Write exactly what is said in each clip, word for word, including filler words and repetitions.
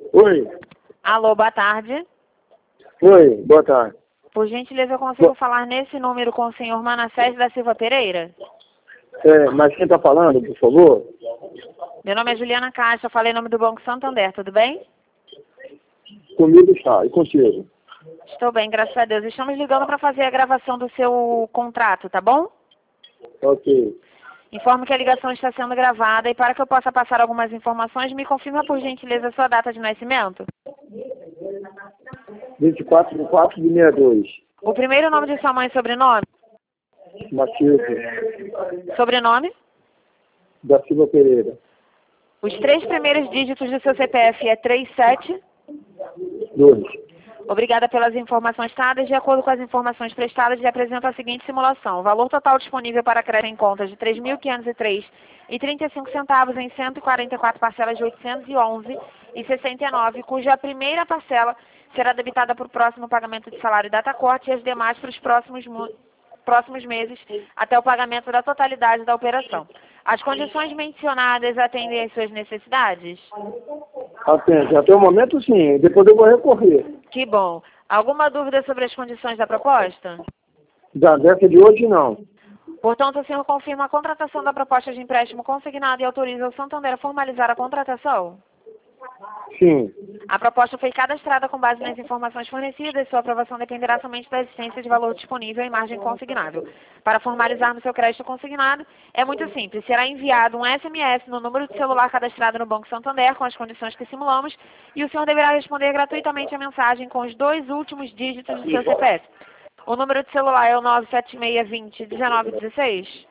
Oi. Alô, boa tarde. Oi, boa tarde. Por gentileza, eu consigo falar nesse número com o senhor Manassés da Silva Pereira? É, mas quem está falando, por favor? Meu nome é Juliana Caixa, eu falei em nome do Banco Santander, tudo bem? Comigo está, e contigo? Estou bem, graças a Deus. Estamos ligando para fazer a gravação do seu contrato, tá bom? Ok. Informo que a ligação está sendo gravada e para que eu possa passar algumas informações, me confirma por gentileza a sua data de nascimento. vinte e quatro de quatro de sessenta e dois. O primeiro nome de sua mãe e sobrenome? Matilde, Sobrenome? da Silva Pereira. Os três primeiros dígitos do seu C P F é trinta e sete. dois. Obrigada pelas informações dadas. De acordo com as informações prestadas, lhe apresento a seguinte simulação. O valor total disponível para crédito em contas de três mil quinhentos e três reais e trinta e cinco centavos em cento e quarenta e quatro parcelas de oitocentos e onze reais e sessenta e nove centavos, cuja primeira parcela será debitada para o próximo pagamento de salário e data corte e as demais para os próximos, próximos meses até o pagamento da totalidade da operação. As condições mencionadas atendem às suas necessidades? Atende. Até o momento, sim. Depois eu vou recorrer. Que bom. Alguma dúvida sobre as condições da proposta? Da dessa de hoje, não. Portanto, o senhor confirma a contratação da proposta de empréstimo consignado e autoriza o Santander a formalizar a contratação? Sim. A proposta foi cadastrada com base nas informações fornecidas. Sua aprovação dependerá somente da existência de valor disponível em margem consignável. Para formalizar no seu crédito consignado, é muito simples. Será enviado um S M S no número de celular cadastrado no Banco Santander com as condições que simulamos e o senhor deverá responder gratuitamente a mensagem com os dois últimos dígitos do seu C P F. O número de celular é o nove sete seis dois zero um nove um seis.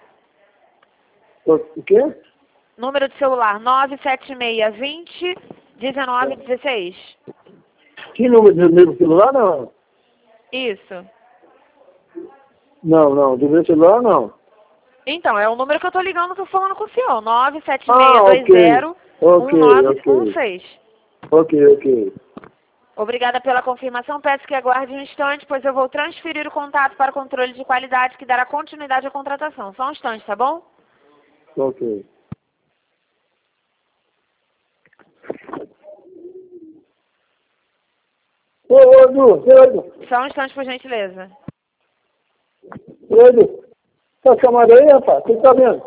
O quê? Número de celular nove sete seis dois zero um nove um seis. Que número do meu celular, não? Isso. Não, não. Do meu celular, não. Então, é o número que eu tô ligando, tô falando com o senhor. nove sete Ah, seis dois zero um ok. nove Ok, um ok. seis. Ok, ok. Obrigada pela confirmação. Peço que aguarde um instante, pois eu vou transferir o contato para o controle de qualidade que dará continuidade à contratação. Só um instante, tá bom? Ok. Ô, ô, Edu, ô, Edu, Só um instante, por gentileza. ô, Edu, tá chamado aí, rapaz? Você tá vendo?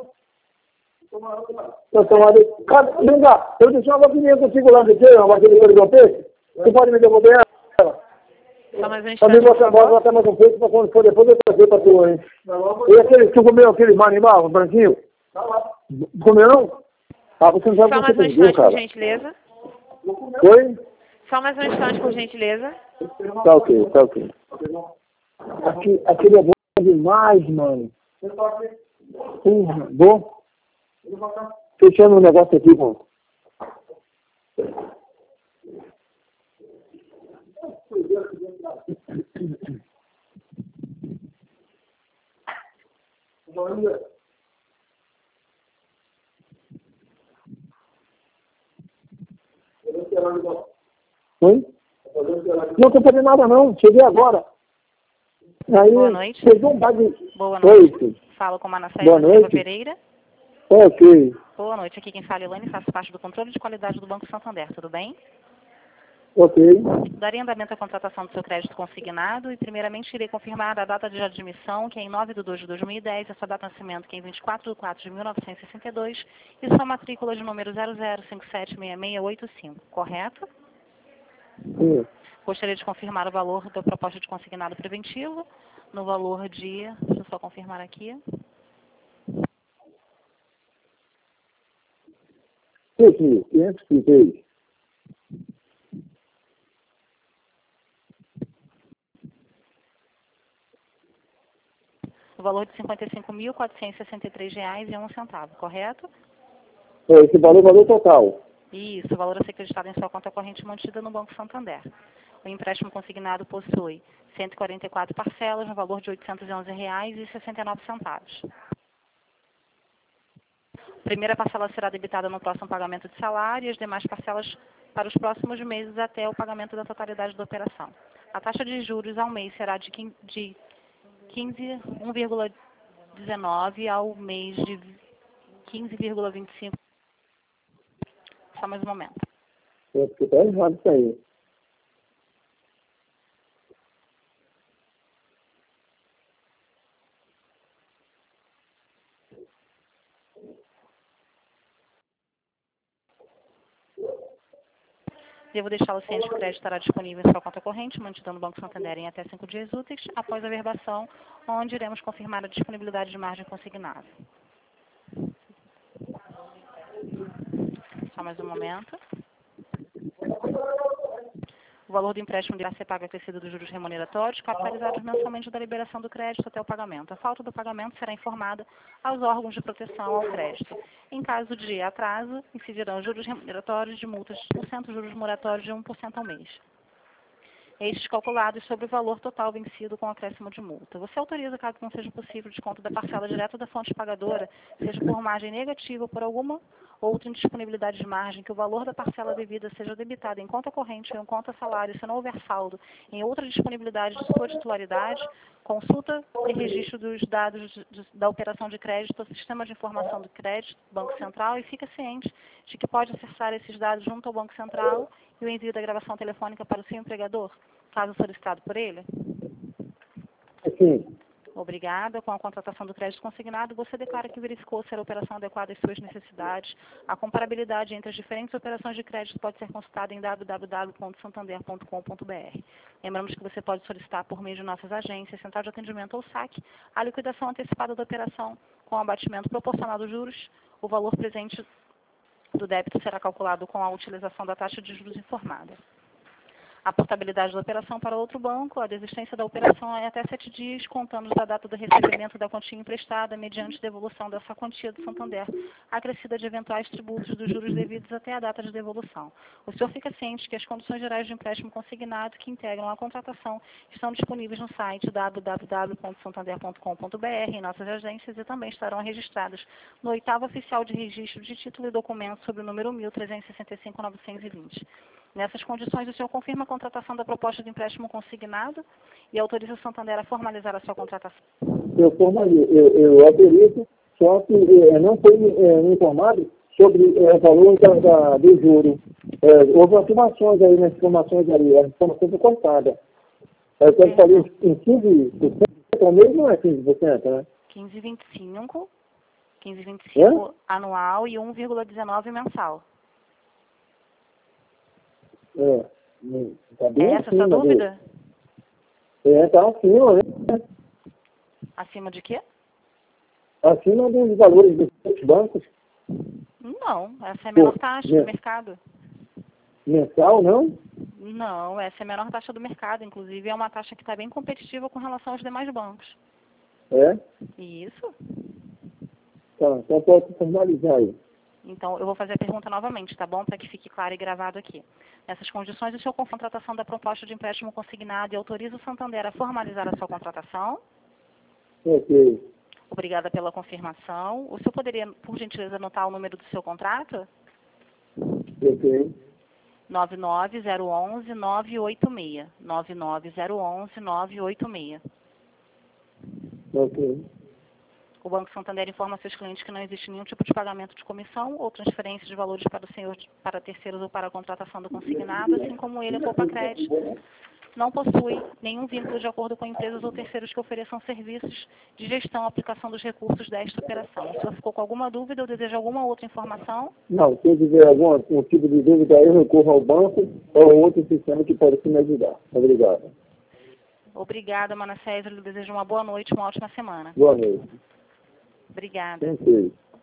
Tá chamado aí. Cara, vem cá, eu deixei uma vaquininha contigo lá, deixei uma vaquininha do meu peixe. Você pode me devolver ela? Só mais um Também instante, vou por favor. botar mais um peixe pra quando for depois eu trazer pra tu, hein? E aquele, tu comeu aquele animal, um branquinho? Comeu não? Ah, você não sabe Só o que mais um você perdeu, instante, por cara. gentileza. Oi? Só mais um instante, por gentileza. Tá ok, tá ok. Aqui, aquele é bom demais, mano. Porra, bom. Fechando um negócio aqui, pô. Oi? Não tô fazendo nada não, cheguei agora. Aí, Boa noite. pegou um bag... Boa noite. Oi, Falo com Manassés boa da Silva noite. Pereira. Ok, Boa noite. Aqui quem fala é Elaine, faço parte do controle de qualidade do Banco Santander. Tudo bem? ok. Daria andamento à contratação do seu crédito consignado e, primeiramente, irei confirmar a data de admissão, que é em nove de dois de dois mil e dez, a sua data de nascimento, que é em vinte e quatro de quatro de mil novecentos e sessenta e dois, e sua matrícula de número zero zero cinco sete seis seis oito cinco, correto? Sim. Gostaria de confirmar o valor da proposta de consignado preventivo, no valor de, deixa eu só confirmar aqui, três mil, quinhentos e três. o valor de cinquenta e cinco mil quatrocentos e sessenta e três reais e um centavo, correto? Esse valor, valor total. Isso, o valor a ser acreditado em sua conta corrente mantida no Banco Santander. O empréstimo consignado possui cento e quarenta e quatro parcelas no valor de oitocentos e onze reais e sessenta e nove centavos. A primeira parcela será debitada no próximo pagamento de salário e as demais parcelas para os próximos meses até o pagamento da totalidade da operação. A taxa de juros ao mês será de quinze, um vírgula dezenove ao mês de quinze vírgula vinte e cinco. Só mais um momento. É porque está errado isso aí. Devo deixá-lo ciente que o crédito estará disponível em sua conta corrente, mantido no Banco Santander em até cinco dias úteis, após a verbação, onde iremos confirmar a disponibilidade de margem consignada. Só mais um momento. O valor do empréstimo deverá ser pago acrescido dos juros remuneratórios, capitalizados mensalmente da liberação do crédito até o pagamento. A falta do pagamento será informada aos órgãos de proteção ao crédito. Em caso de atraso, incidirão juros remuneratórios de multas de um por cento, juros moratórios de um por cento ao mês. Estes calculados sobre o valor total vencido com acréscimo de multa. Você autoriza, caso não seja possível, o desconto da parcela direta da fonte pagadora, seja por margem negativa ou por alguma outra indisponibilidade de margem, que o valor da parcela devida seja debitado em conta corrente ou em conta salário, se não houver saldo em outra disponibilidade de sua titularidade, consulta e registro dos dados de, de, da operação de crédito ao Sistema de Informação do Crédito, Banco Central, e fica ciente de que pode acessar esses dados junto ao Banco Central e o envio da gravação telefônica para o seu empregador, caso solicitado por ele? Sim. Obrigada. Com a contratação do crédito consignado, você declara que verificou se a operação adequada às suas necessidades. A comparabilidade entre as diferentes operações de crédito pode ser consultada em w w w ponto santander ponto com ponto b r. Lembramos que você pode solicitar por meio de nossas agências, central de atendimento ou saque, a liquidação antecipada da operação com abatimento proporcional dos juros. O valor presente do débito será calculado com a utilização da taxa de juros informada. A portabilidade da operação para outro banco, a desistência da operação é até sete dias, contando da data do recebimento da quantia emprestada, mediante devolução dessa quantia do Santander, acrescida de eventuais tributos dos juros devidos até a data de devolução. O senhor fica ciente que as condições gerais de empréstimo consignado que integram a contratação estão disponíveis no site w w w ponto santander ponto com ponto b r, em nossas agências, e também estarão registradas no oitavo oficial de registro de título e documento sobre o número mil trezentos e sessenta e cinco ponto novecentos e vinte. Nessas condições, o senhor confirma a contratação da proposta de empréstimo consignado e autoriza o Santander a formalizar a sua contratação? Eu formalizo, eu, eu autorizo, só que é, não foi é, informado sobre é, o valor da, da, do juro. É, houve afirmações aí nas informações ali, a informação foi cortada. É, quando eu falei em quinze por cento, ao mês não é quinze por cento, né? quinze vírgula vinte e cinco, quinze vírgula vinte e cinco é? Anual e um vírgula dezenove mensal. É, tá bem é essa a sua dúvida? Dele. É, tá acima, né? Acima de quê? Acima dos valores dos bancos. Não, essa é a menor Pô, taxa do mercado. Mensal, não? Não, essa é a menor taxa do mercado. Inclusive, é uma taxa que está bem competitiva com relação aos demais bancos. É? Isso. Tá, então pode formalizar aí. Então, eu vou fazer a pergunta novamente, tá bom? Para que fique claro e gravado aqui. Nessas condições, o senhor com a contratação da proposta de empréstimo consignado e autoriza o Santander a formalizar a sua contratação? Ok. Obrigada pela confirmação. O senhor poderia, por gentileza, anotar o número do seu contrato? Ok. nove nove zero um um nove oito seis. nove nove zero um um nove oito seis. Ok. O Banco Santander informa a seus clientes que não existe nenhum tipo de pagamento de comissão ou transferência de valores para o senhor, para terceiros ou para a contratação do consignado, assim como ele, a Poupa Crédito, não possui nenhum vínculo de acordo com empresas ou terceiros que ofereçam serviços de gestão ou aplicação dos recursos desta operação. O senhor ficou com alguma dúvida ou deseja alguma outra informação? Não, se eu tiver algum, algum tipo de dúvida, eu recorro ao banco ou outro sistema que pode me ajudar. Obrigado. Obrigada, Manassés. Eu lhe desejo uma boa noite e uma ótima semana. Boa noite. Obrigada. Ok.